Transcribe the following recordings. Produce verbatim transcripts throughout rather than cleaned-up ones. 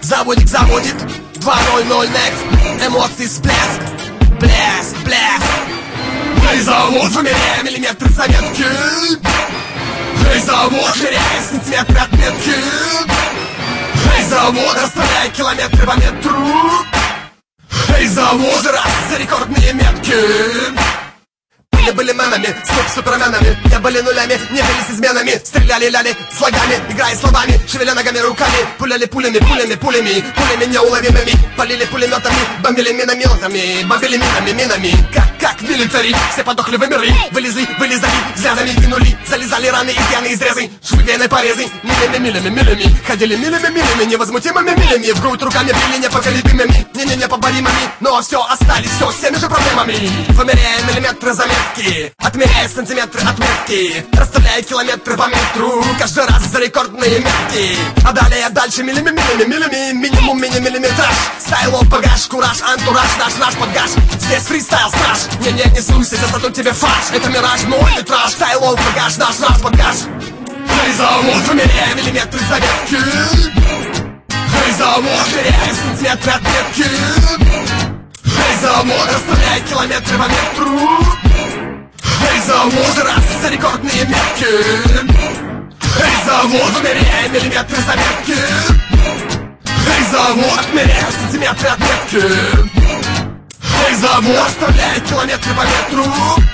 Заводик заводит два ноль ноль next. Эмоции всплеск. Блеск, блеск. Эй, завод, вымеряя миллиметры заметки. Эй, завод, меряя сантиметры отметки. Эй, завод, расставляя километры по метру. Эй, завод, раз за рекордные метки. Были, были мэнами, суп суперменами. Не были нулями, не были с изменами. Стреляли ляли слогами, играя словами. Шевеля ногами руками, пуляли пулями, пулями, пулями. Пулями неуловимыми, полили пулеметами. Бомбили минометами, бомбили минами, минами. Как, как милитари, все подохли, вымерли. Вылезли, вылезали, взглядами кинули. Залезали раны, изъяны, изрезы. Швы, вены, порезы. Милями, милями, милями. Ходили милями, милями, невозмутимыми милями. В грудь руками били непоколебимыми. Не-не-не, поборимыми. Но все остались, все с теми же проблемами. Вымеряя миллиметры заметки. Отмеряя сантиметры отметки, расставляя километры по метру. Каждый раз за рекордные метки. А далее дальше милими, милими, милими. Минимум, мини-миллиметраж. Стайлов, багаж, кураж, антураж. Наш, наш подгаж. Здесь фристайл, страж. Не-не, не суйся, засаду тебе фарш. Это мираж, мой литраж. Стайлов, багаж, наш, наш подгаж. Эй, завод, вымеряя миллиметры заметки. Эй, завод, меряя сантиметры отметки. Эй, завод, расставляя километры по метру. Эй, завод, раз за рекордные метки. Эй, завод, вымеряя миллиметры заметки. Эй, завод, отмеряя сантиметры отметки. Эй, завод, оставляя километры по метру.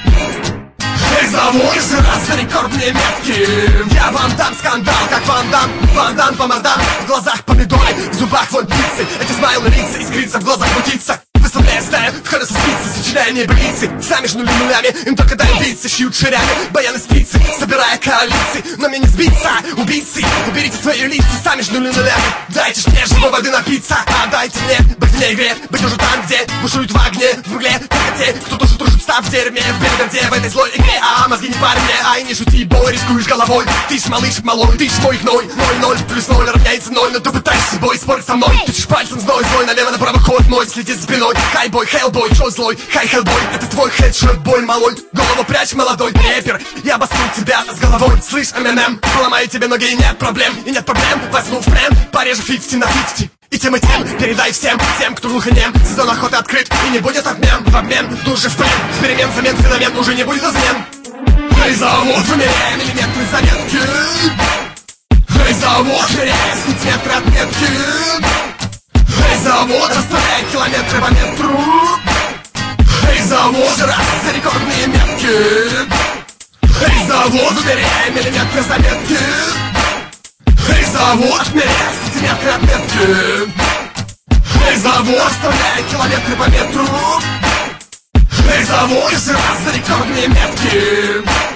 Эй, завод, раз за рекордные метки. Я вам дам скандал, как Ван Дам. Ван Дам по мордам, в глазах помидоры, в зубах вон пиццы. Эти смайлы лица, искрится в глазах мутится. Выставляя стаю, в ходу со спицы, сочиняя небылицы. Сами ж нули нулями, им только дай убийцы. Шьют ширями, баяны спицы, собирая коалиции. Но мне не сбиться, убийцы. Уберите свои лица, сами ж нули нулями. Дайте ж мне живой воды напиться. А дайте мне быть вне игре, быть уже там, где бушуют в огне, в мгле. Только те, кто тоже дружит, став в дерьме. В белиберде, в этой злой игре. А мозги не парь мне, ай, не шути, бой, рискуешь головой. Ты ж малыш малой, ты ж мой гной. Ноль-ноль плюс ноль равняется ноль. Но ты пытаешься с собой спорить со мной. Ты ж пальцем зной, злой, налево, направо ход мой. Следи за спиной. Хайбой, хеллбой, чё злой? Хай, хеллбой, это твой хедшот, бой малой. Голову прячь, молодой рэпер. Я обострю тебя с головой. Слышь, эм эм эм, поломаю тебе ноги и нет проблем. И нет проблем, возьму в плен, порежу пятьдесят на пятьдесят. И тем и тем передай всем, тем, кто глух и нем. Сезон охоты открыт, и не будет обмен. В обмен, тут же в плен, в перемен, замен, феномен, уже не будет измен. Эй, завод, вымеряя миллиметры заметки. Эй, завод, меряя сантиметры отметки. Эй, завод, расставляя километры по метру. Эй, завод, раз за рекордные метки. Эй, завод, вымеряя миллиметры заметки. Эй, завод, меряя сантиметры отметки. Эй, завод, расставляя километры по метру. Эй, завод, раз за рекордные метки.